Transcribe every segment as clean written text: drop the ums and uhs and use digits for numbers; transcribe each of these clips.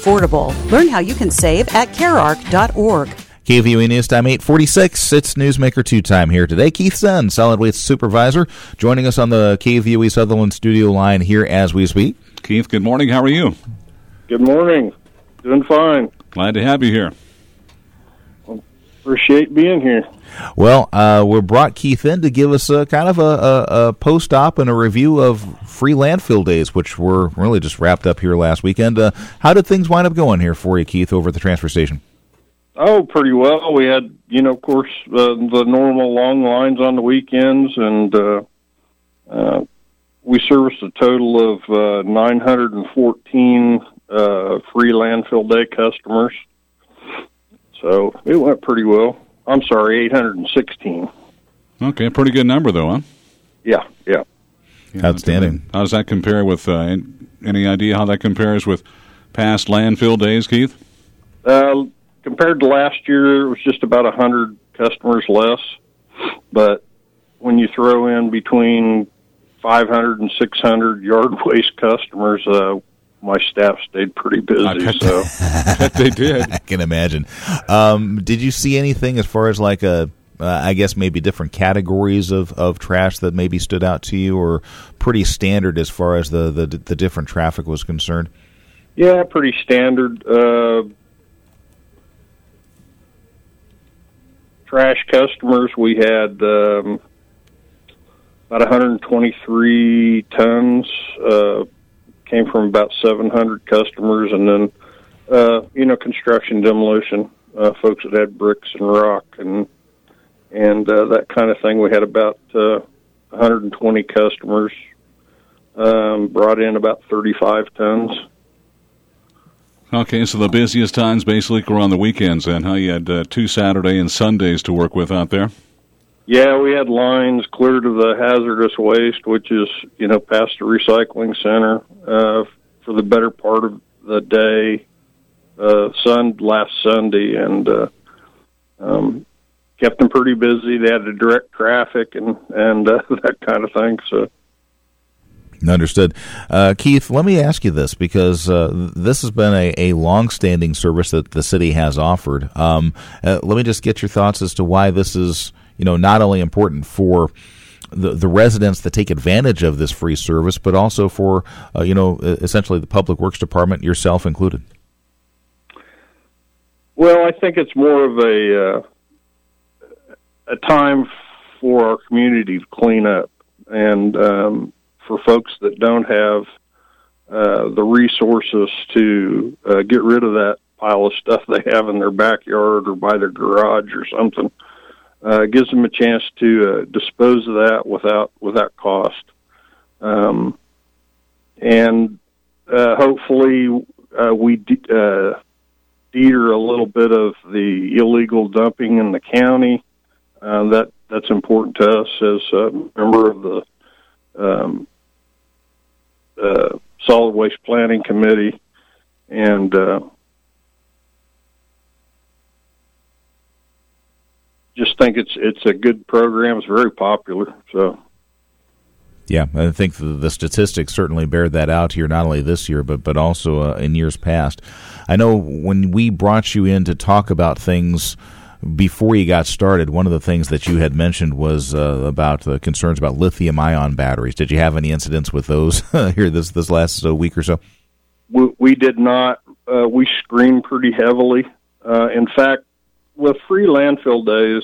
affordable. Learn how you can save at carearc.org. KVUE News Time 8:46. It's Newsmaker 2 time here today. Keith Zen, Solid Waste Supervisor, joining us on the KVUE Sutherland studio line here as we speak. Keith, good morning. How are you? Good morning. Doing fine. Glad to have you here. Appreciate being here. Well, we brought Keith in to give us a kind of a post-op and a review of free landfill days, which were really just wrapped up here last weekend. How did things wind up going here for you, Keith, over at the transfer station? Oh, pretty well. We had, of course, the normal long lines on the weekends, and we serviced a total of 914 free landfill day customers. So it went pretty well. I'm sorry, 816. Okay, pretty good number, though, huh? Yeah. Outstanding. How does that compare with, any idea how that compares with past landfill days, Keith? Compared to last year, it was just about 100 customers less. But when you throw in between 500 and 600 yard waste customers, my staff stayed pretty busy. I bet they did. I can imagine. Did you see anything as far as like I guess maybe different categories of trash that maybe stood out to you, or pretty standard as far as the different traffic was concerned? Yeah, pretty standard. Trash customers, we had about 123 tons, came from about 700 customers, and then, construction demolition, folks that had bricks and rock and that kind of thing. We had about 120 customers, brought in about 35 tons. Okay, so the busiest times basically were on the weekends then, huh? You had 2 Saturday and Sundays to work with out there? Yeah, we had lines clear to the hazardous waste, which is, past the recycling center, for the better part of the day, last Sunday, and kept them pretty busy. They had to direct traffic and that kind of thing, so. Understood. Keith, let me ask you this, because this has been a long-standing service that the city has offered. Let me just get your thoughts as to why this is, not only important for the residents that take advantage of this free service, but also for, essentially the Public Works Department, yourself included. Well, I think it's more of a time for our community to clean up, and for folks that don't have the resources to get rid of that pile of stuff they have in their backyard or by their garage or something. It gives them a chance to dispose of that without cost. And hopefully we deter a little bit of the illegal dumping in the county. That's important to us as a member of the Solid Waste Planning Committee, and just think it's a good program. It's very popular. So, yeah, I think the statistics certainly bear that out here, not only this year but also in years past. I know when we brought you in to talk about things before you got started, one of the things that you had mentioned was about the concerns about lithium-ion batteries. Did you have any incidents with those here this last week or so? We did not. We screened pretty heavily. In fact, with free landfill days,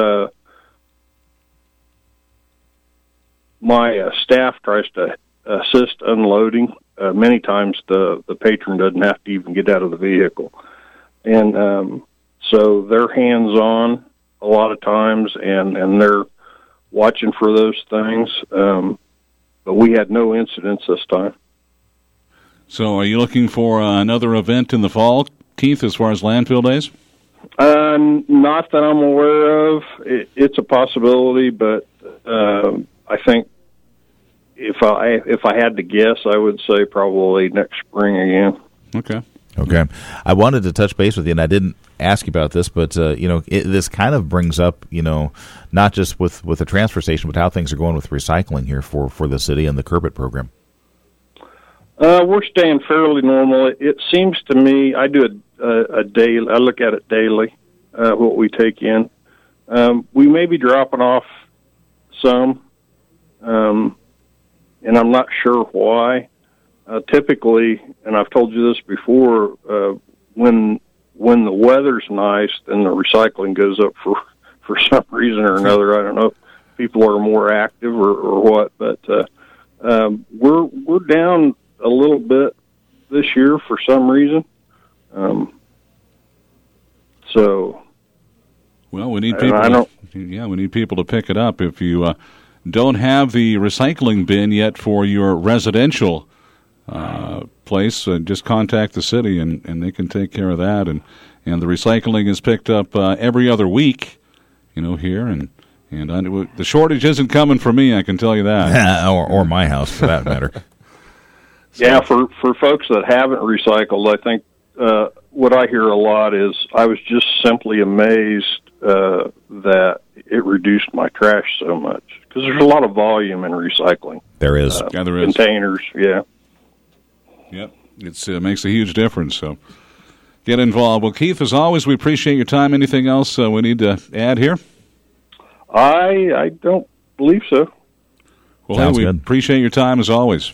my staff tries to assist unloading. Many times the patron doesn't have to even get out of the vehicle. And so they're hands-on a lot of times, and they're watching for those things. But we had no incidents this time. So are you looking for another event in the fall, Keith, as far as landfill days? Not that I'm aware of. It's a possibility, but I think if I had to guess, I would say probably next spring again. Okay. I wanted to touch base with you, and I didn't ask you about this, but this kind of brings up, not just with the transfer station, but how things are going with recycling here for the city and the Curbit program. We're staying fairly normal. It seems to me, I do a daily. I look at it daily, what we take in. We may be dropping off some, and I'm not sure why. Typically, and I've told you this before, when the weather's nice, then the recycling goes up for some reason or another. I don't know if people are more active or what, but we're down a little bit this year for some reason. Well, we need people. We need people to pick it up. If you don't have the recycling bin yet for your residential place, just contact the city and they can take care of that. And the recycling is picked up every other week, here and the shortage isn't coming for me. I can tell you that, or my house for that matter. Yeah, for folks that haven't recycled, I think what I hear a lot is I was just simply amazed that it reduced my trash so much, because there's a lot of volume in recycling. There is. There is. Containers, yeah. Yep, it makes a huge difference, so get involved. Well, Keith, as always, we appreciate your time. Anything else we need to add here? I don't believe so. Well, hey, we appreciate your time, as always.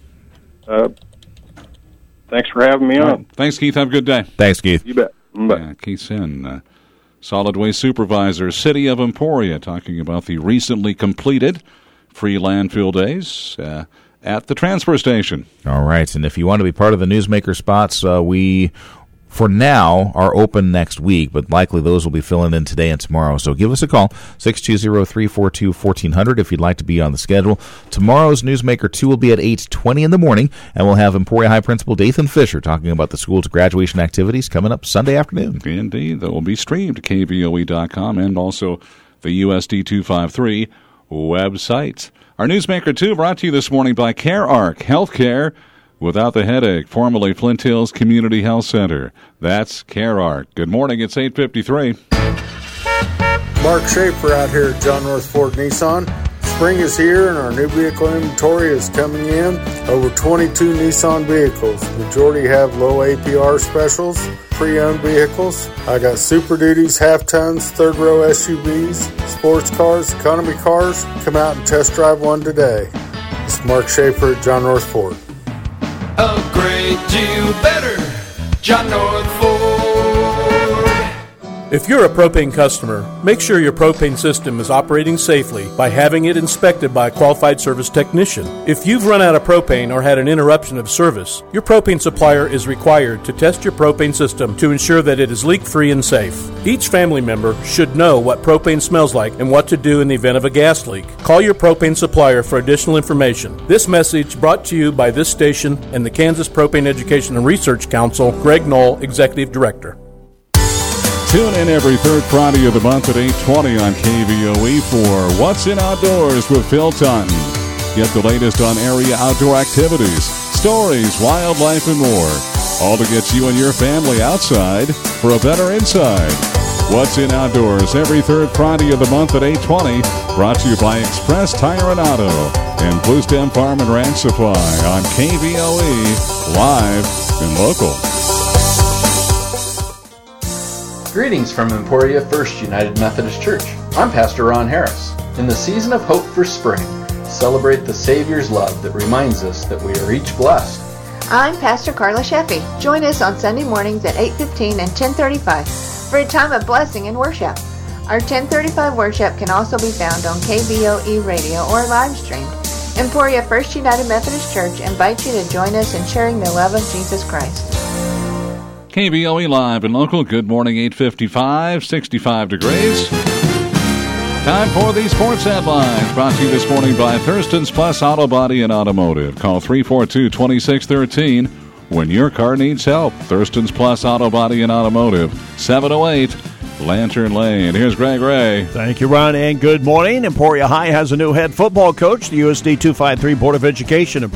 Thanks for having me on. Right. Thanks, Keith. Have a good day. Thanks, Keith. You bet. Bye. Yeah, Keith Sin, Solid Waste Supervisor, City of Emporia, talking about the recently completed free landfill days at the transfer station. All right, and if you want to be part of the Newsmaker spots, we, for now, are open next week, but likely those will be filling in today and tomorrow. So give us a call, 620-342-1400, if you'd like to be on the schedule. Tomorrow's Newsmaker 2 will be at 8:20 in the morning, and we'll have Emporia High Principal Dathan Fisher talking about the school's graduation activities coming up Sunday afternoon. Indeed, that will be streamed, KVOE.com, and also the USD 253 website. Our Newsmaker 2 brought to you this morning by CareArc Healthcare without the headache, formerly Flint Hills Community Health Center. That's CareArc. Good morning, it's 8:53. Mark Schaefer out here at John North Ford Nissan. Spring is here and our new vehicle inventory is coming in. Over 22 Nissan vehicles. Majority have low APR specials, pre-owned vehicles. I got Super Duties, half-tons, third-row SUVs, sports cars, economy cars. Come out and test drive one today. It's Mark Schaefer at John North Ford. Upgrade to better, John North Ford. If you're a propane customer, make sure your propane system is operating safely by having it inspected by a qualified service technician. If you've run out of propane or had an interruption of service, your propane supplier is required to test your propane system to ensure that it is leak-free and safe. Each family member should know what propane smells like and what to do in the event of a gas leak. Call your propane supplier for additional information. This message brought to you by this station and the Kansas Propane Education and Research Council, Greg Knoll, Executive Director. Tune in every third Friday of the month at 8:20 on KVOE for What's in Outdoors with Phil Taunton. Get the latest on area outdoor activities, stories, wildlife, and more. All to get you and your family outside for a better inside. What's in Outdoors every third Friday of the month at 8:20. Brought to you by Express Tire and Auto and Blue Stem Farm and Ranch Supply on KVOE, live and local. Greetings from Emporia First United Methodist Church. I'm Pastor Ron Harris. In the season of hope for spring, celebrate the Savior's love that reminds us that we are each blessed. I'm Pastor Carla Sheffy. Join us on Sunday mornings at 8:15 and 10:35 for a time of blessing and worship. Our 10:35 worship can also be found on KVOE radio or live streamed. Emporia First United Methodist Church invites you to join us in sharing the love of Jesus Christ. KVOE live and local. Good morning, 8:55, 65 degrees. Time for the sports headlines. Brought to you this morning by Thurston's Plus Auto Body and Automotive. Call 342-2613 when your car needs help. Thurston's Plus Auto Body and Automotive, 708 Lantern Lane. Here's Greg Ray. Thank you, Ron, and good morning. Emporia High has a new head football coach. The USD 253 Board of Education